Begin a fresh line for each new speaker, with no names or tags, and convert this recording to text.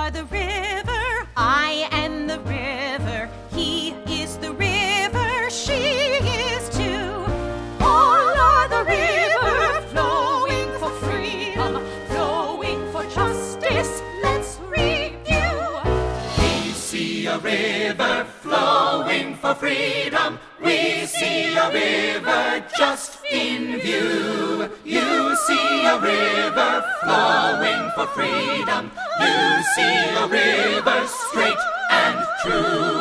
are the river, I am the river. He is the river, she is too. All are the river, flowing for freedom, flowing for justice. Let's review.
We see a river flowing for freedom. We see a river just in view. You see a river flowing for freedom. You see a river straight and true.